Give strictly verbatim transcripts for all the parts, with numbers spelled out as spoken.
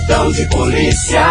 Plantão de polícia.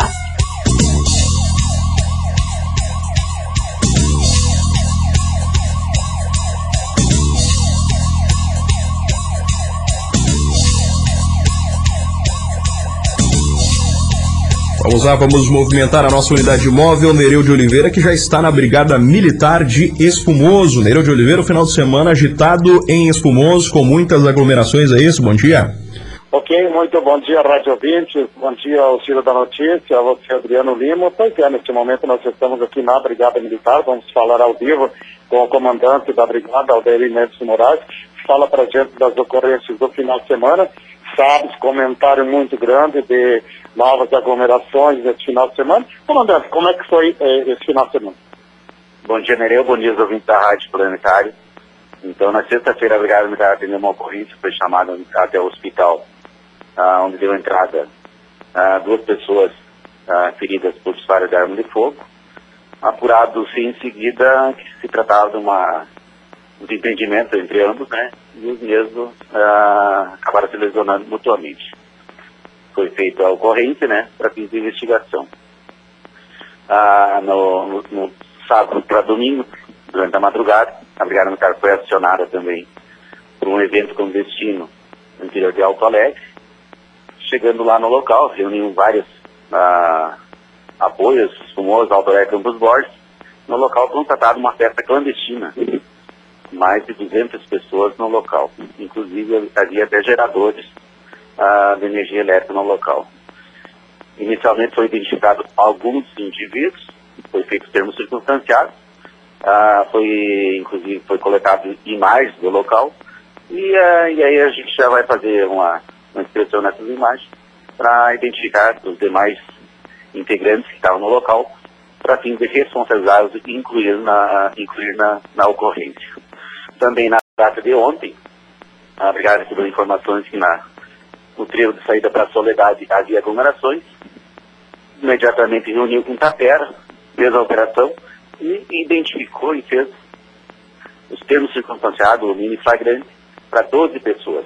Vamos lá, vamos movimentar a nossa unidade móvel, Nereu de Oliveira, que já está na Brigada Militar de Espumoso. Nereu de Oliveira, o final de semana agitado em Espumoso, com muitas aglomerações, é isso? Bom dia. Ok, muito bom dia, Rádio ouvintes, bom dia ao Ciro da Notícia, a você, Adriano Lima. Pois é, neste momento nós estamos aqui na Brigada Militar, vamos falar ao vivo com o comandante da Brigada, Aldeir Mendes Moraes, que fala para a gente das ocorrências do final de semana. Sabes, comentário muito grande de novas aglomerações nesse final de semana. Comandante, como é que foi eh, esse final de semana? Bom dia, Nereu, bom dia aos ouvintes da Rádio Planetário. Então, na sexta-feira, a Brigada Militar atendeu uma ocorrência, foi chamada até o hospital, ah, onde deu entrada ah, duas pessoas ah, feridas por disparo de arma de fogo. Apurado-se em seguida que se tratava de uma um desentendimento entre ambos, né? E os mesmos ah, acabaram se lesionando mutuamente. Foi feita a ocorrência, né? Para fins de investigação. Ah, no, no, no sábado para domingo, durante a madrugada, a Brigada Militar foi acionada também por um evento com destino no interior de Alto Alegre. Chegando lá no local, reuniu vários ah, apoios, Espumoso, Alto Alegre, Campos Borges. No local foi constatada uma festa clandestina. Mais de duzentas pessoas no local. Inclusive havia até geradores ah, de energia elétrica no local. Inicialmente foi identificado alguns indivíduos, foi feito termos circunstanciados, ah, foi, inclusive foi coletado imagens do local, e, ah, e aí a gente já vai fazer uma, uma inspeção nessas imagens para identificar os demais integrantes que estavam no local, para fins de responsabilizá-los e incluir na, incluir na, na ocorrência. Também na data de ontem, a Brigada recebeu informações que na, no trevo de saída para a Soledade havia aglomerações. Imediatamente reuniu com Tapera, fez a operação e identificou e fez os termos circunstanciados, o mini flagrante, para doze pessoas.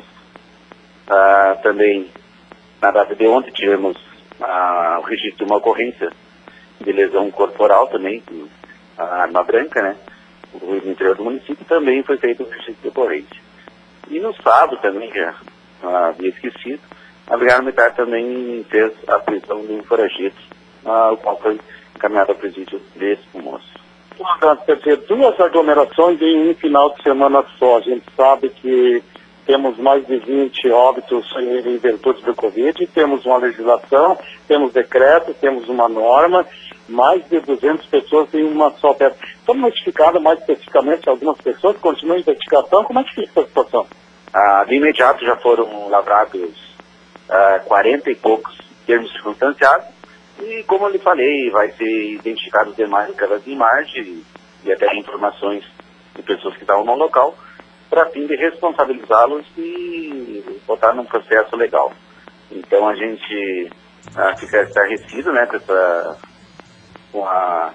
Ah, também, na data de ontem, tivemos ah, o registro de uma ocorrência de lesão corporal também, com a arma branca, né? No interior do município, também foi feito o registro de ocorrência. E no sábado também, já havia esquecido, a Brigada Militar também fez a prisão de um foragido, uh, o qual foi encaminhado ao presídio de Espumoso. Comandante, quer dizer, duas aglomerações em um final de semana só. A gente sabe que temos mais de vinte óbitos em virtude do Covid, temos uma legislação, temos decreto, temos uma norma, mais de duzentas pessoas em uma só festa. Estão notificadas mais especificamente algumas pessoas, continua a investigação, como é que fica essa situação? Ah, de imediato já foram lavrados ah, quarenta e poucos termos circunstanciados, e como eu lhe falei, vai ser identificado os demais através de imagem e até informações de pessoas que estavam no local, para fim de responsabilizá-los e botar num processo legal. Então a gente ah, fica estarrecido, né, com, essa, com, a,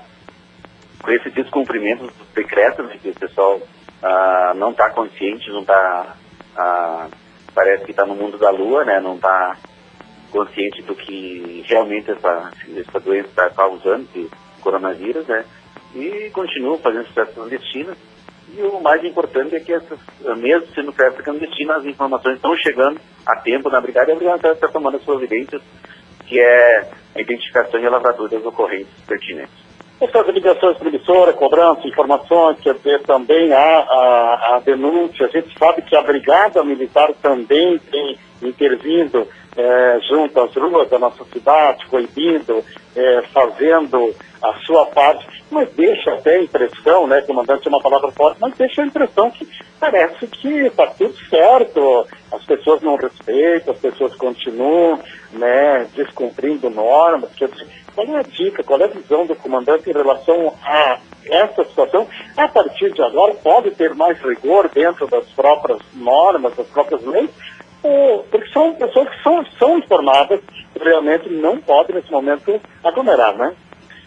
com esse descumprimento dos decretos, né, que o pessoal ah, não está consciente, não está, ah, parece que está no mundo da lua, né, não está consciente do que realmente essa, essa doença está causando, que coronavírus, né, e continuam fazendo festa clandestina. E o mais importante é que, essas, mesmo sendo festa clandestina, as informações estão chegando a tempo na Brigada, e a Brigada está tomando as providências, que é a identificação e a lavratura das ocorrências pertinentes. Essas ligações para emissora, cobrança, informações, quer dizer, também há a, a denúncia. A gente sabe que a Brigada Militar também tem intervindo é, junto às ruas da nossa cidade, coibindo, é, fazendo a sua parte, mas deixa até a impressão, né, comandante, é uma palavra forte, mas deixa a impressão que parece que está tudo certo, as pessoas não respeitam, as pessoas continuam, né, descumprindo normas. Quer dizer, qual é a dica, qual é a visão do comandante em relação a essa situação? A partir de agora, pode ter mais rigor dentro das próprias normas, das próprias leis, ou, porque são pessoas que são, são informadas, realmente não podem, nesse momento, aglomerar, né?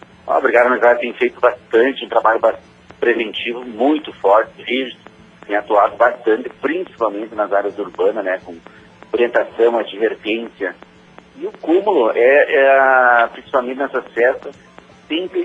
A Brigada Militar tem feito bastante, um trabalho preventivo muito forte, rígido, tem atuado bastante, principalmente nas áreas urbanas, né, com orientação, advertência E o cúmulo é, é principalmente nessas festas, tem que,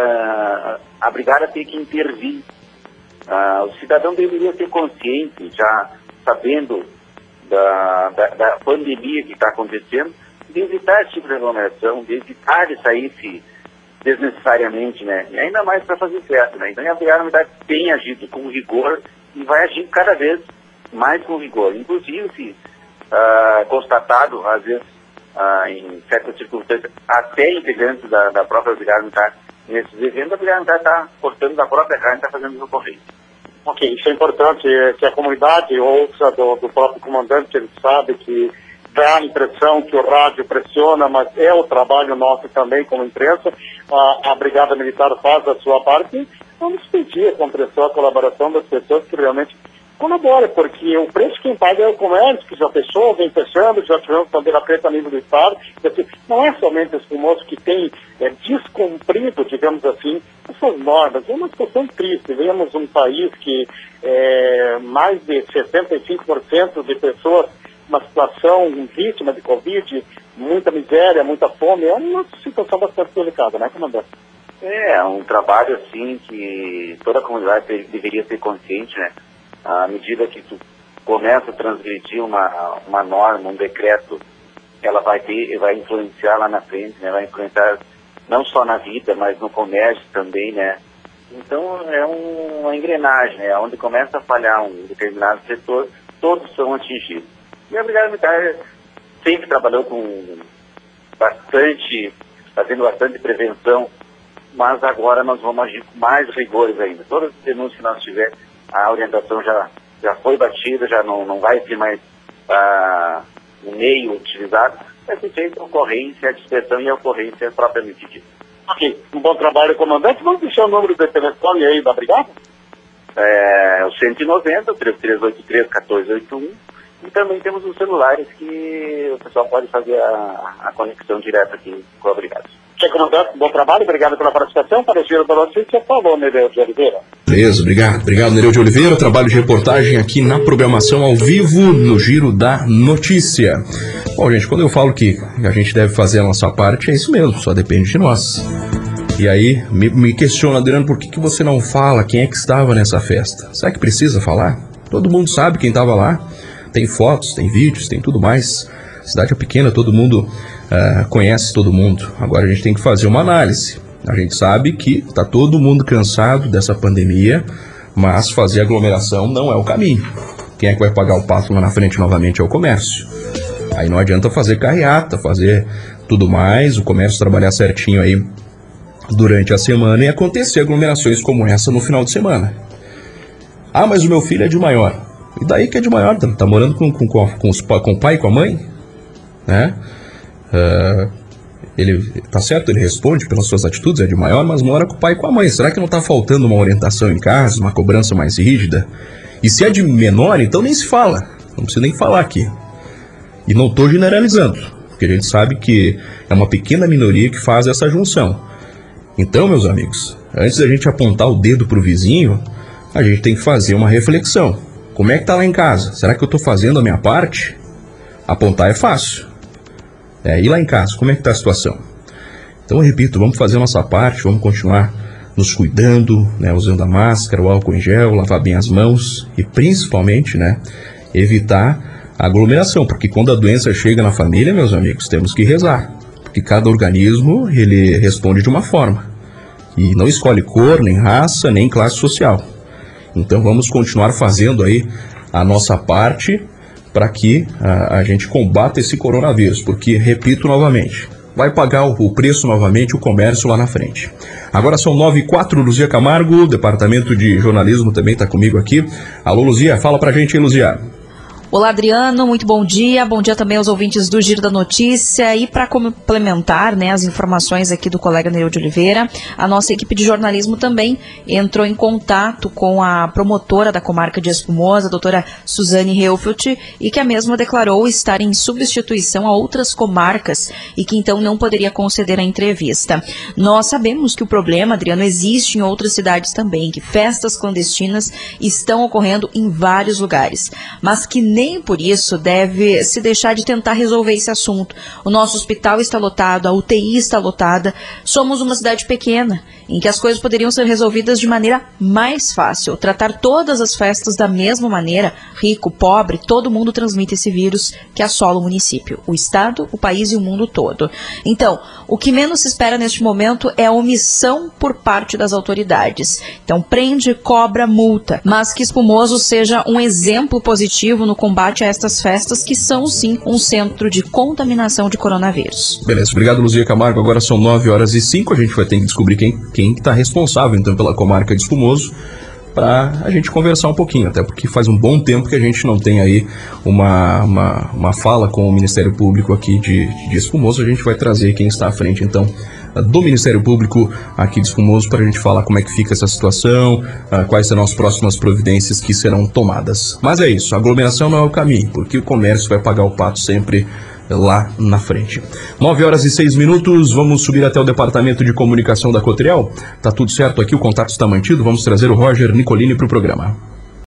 é, a brigada tem que intervir. Ah, o cidadão deveria ser consciente, já sabendo da, da, da pandemia que está acontecendo, de evitar esse tipo de aglomeração, de evitar de sair-se desnecessariamente, né? E ainda mais para fazer festa, né? Então a brigada militar tem agido com rigor e vai agir cada vez mais com rigor. Inclusive, se ah, constatado, às vezes, ah, em certas circunstâncias, até integrantes da, da própria brigada militar nesses eventos, a brigada militar está cortando da própria carne e está fazendo o ocorrência. Ok, isso é importante, que a comunidade ouça do, do próprio comandante, que ele sabe que dá a impressão que o rádio pressiona, mas é o trabalho nosso também como imprensa. A, a Brigada Militar faz a sua parte. Vamos pedir a compreensão, a colaboração das pessoas que realmente colaborem, porque o preço quem paga é o comércio, que já fechou, vem fechando, já tivemos bandeira preta a nível do Estado. Não é somente esse moço que tem é, descumprido, digamos assim, essas normas. É uma situação triste. Vemos um país que é, mais de sessenta e cinco por cento de pessoas uma situação vítima de Covid, muita miséria, muita fome, é uma situação bastante delicada, né, comandante? É, um trabalho, assim, que toda a comunidade deveria ser consciente, né? À medida que tu começa a transgredir uma, uma norma, um decreto, ela vai ter, vai influenciar lá na frente, né? Vai influenciar não só na vida, mas no comércio também, né? Então, é um, uma engrenagem, né? Onde começa a falhar um determinado setor, todos são atingidos. E a Brigada Militar sempre trabalhou com bastante, fazendo bastante prevenção, mas agora nós vamos agir com mais rigores ainda. Todas as denúncias que nós tivermos, a orientação já, já foi batida, já não, não vai ter mais ah, o meio utilizado, vai ser feita a ocorrência, a dispersão e a ocorrência propriamente dita. Ok, um bom trabalho, comandante. Vamos deixar o número de telefone aí da Brigada? É o cento e noventa, três três oito três, um quatro oito um. E também temos os celulares que o pessoal pode fazer a, a conexão direta aqui com a Brigada. Senhor comandante, bom trabalho, obrigado pela participação. Para o Giro da Notícia, falou, Nereu de Oliveira. Beleza, obrigado. Obrigado, Nereu de Oliveira. Trabalho de reportagem aqui na programação ao vivo no Giro da Notícia. Bom, gente, quando eu falo que a gente deve fazer a nossa parte, é isso mesmo, só depende de nós. E aí, me, me questiona, Adriano, por que, que você não fala quem é que estava nessa festa? Será que precisa falar? Todo mundo sabe quem estava lá. Tem fotos, tem vídeos, tem tudo mais. A cidade é pequena, todo mundo uh, conhece todo mundo. Agora a gente tem que fazer uma análise. A gente sabe que está todo mundo cansado dessa pandemia, mas fazer aglomeração não é o caminho. Quem é que vai pagar o pato lá na frente novamente é o comércio. Aí não adianta fazer carreata, fazer tudo mais, o comércio trabalhar certinho aí durante a semana e acontecer aglomerações como essa no final de semana. Ah, mas o meu filho é de maior. E daí que é de maior, tá, tá morando com, com, com, os, com o pai e com a mãe, né? Uh, ele tá certo, ele responde pelas suas atitudes, é de maior, mas mora com o pai e com a mãe. Será que não tá faltando uma orientação em casa, uma cobrança mais rígida? E se é de menor, então nem se fala, não precisa nem falar aqui. E não tô generalizando, porque a gente sabe que é uma pequena minoria que faz essa junção. Então, meus amigos, antes da gente apontar o dedo pro vizinho, a gente tem que fazer uma reflexão. Como é que tá lá em casa? Será que eu tô fazendo a minha parte? Apontar é fácil. É, e lá em casa, como é que tá a situação? Então eu repito, vamos fazer a nossa parte, vamos continuar nos cuidando, né, usando a máscara, o álcool em gel, lavar bem as mãos e principalmente, né, evitar a aglomeração, porque quando a doença chega na família, meus amigos, temos que rezar, porque cada organismo, ele responde de uma forma e não escolhe cor, nem raça, nem classe social. Então vamos continuar fazendo aí a nossa parte para que a, a gente combata esse coronavírus, porque, repito novamente, vai pagar o, o preço novamente o comércio lá na frente. Agora são nove e quatro, Luzia Camargo, departamento de jornalismo também está comigo aqui. Alô, Luzia, fala pra gente aí, Luzia. Olá, Adriano, muito bom dia. Bom dia também aos ouvintes do Giro da Notícia. E para complementar, né, as informações aqui do colega Nereu de Oliveira, a nossa equipe de jornalismo também entrou em contato com a promotora da comarca de Espumoso, a doutora Suzane Helfelt, e que a mesma declarou estar em substituição a outras comarcas e que então não poderia conceder a entrevista. Nós sabemos que o problema, Adriano, existe em outras cidades também, que festas clandestinas estão ocorrendo em vários lugares, mas que nem por isso deve se deixar de tentar resolver esse assunto. O nosso hospital está lotado, a U T I está lotada, somos uma cidade pequena, em que as coisas poderiam ser resolvidas de maneira mais fácil. Tratar todas as festas da mesma maneira, rico, pobre, todo mundo transmite esse vírus que assola o município, o estado, o país e o mundo todo. Então, o que menos se espera neste momento é a omissão por parte das autoridades. Então, prende, cobra, multa, mas que Espumoso seja um exemplo positivo no combate a estas festas que são, sim, um centro de contaminação de coronavírus. Beleza, obrigado, Luzia Camargo. Agora são nove horas e cinco, a gente vai ter que descobrir quem quem está responsável, então, pela comarca de Espumoso, para a gente conversar um pouquinho, até porque faz um bom tempo que a gente não tem aí uma, uma, uma fala com o Ministério Público aqui de, de Espumoso. A gente vai trazer quem está à frente, então, do Ministério Público aqui de Espumoso, para a gente falar como é que fica essa situação, quais serão as próximas providências que serão tomadas. Mas é isso, a aglomeração não é o caminho, porque o comércio vai pagar o pato sempre lá na frente. nove horas e seis minutos, vamos subir até o Departamento de Comunicação da Cotriel. Tá tudo certo aqui, o contato está mantido, vamos trazer o Roger Nicolini para o programa.